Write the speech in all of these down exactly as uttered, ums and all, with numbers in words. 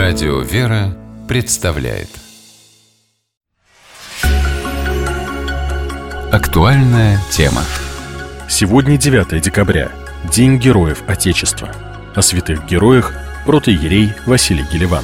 Радио «Вера» представляет актуальная тема. Сегодня девятое декабря, День Героев Отечества. О святых героях протоиерей Василий Гелеван.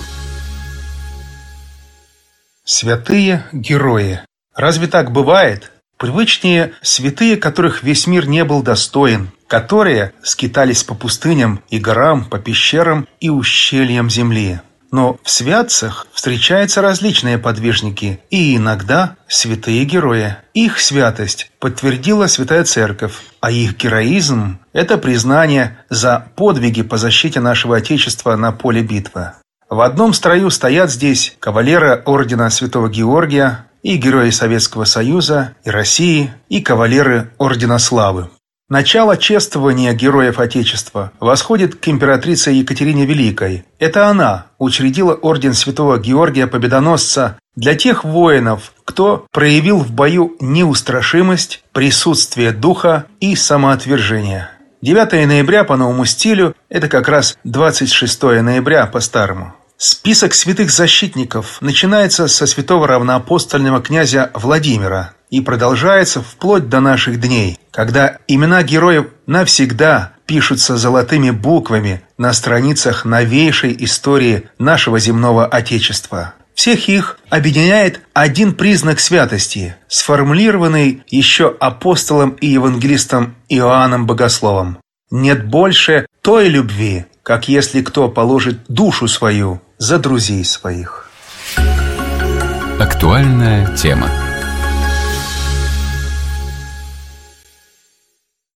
Святые герои. Разве так бывает? Привычнее святые, которых весь мир не был достоин, которые скитались по пустыням и горам, по пещерам и ущельям земли. Но в святцах встречаются различные подвижники и иногда святые герои. Их святость подтвердила Святая Церковь, а их героизм – это признание за подвиги по защите нашего Отечества на поле битвы. В одном строю стоят здесь кавалеры ордена Святого Георгия, и герои Советского Союза, и России, и кавалеры Ордена Славы. Начало чествования героев Отечества восходит к императрице Екатерине Великой. Это она учредила Орден Святого Георгия Победоносца для тех воинов, кто проявил в бою неустрашимость, присутствие духа и самоотвержение. девятое ноября по новому стилю – это как раз двадцать шестое ноября по старому. Список святых защитников начинается со святого равноапостольного князя Владимира и продолжается вплоть до наших дней, когда имена героев навсегда пишутся золотыми буквами на страницах новейшей истории нашего земного Отечества. Всех их объединяет один признак святости, сформулированный еще апостолом и евангелистом Иоанном Богословом. «Нет больше той любви, как если кто положит душу свою за друзей своих». Актуальная тема.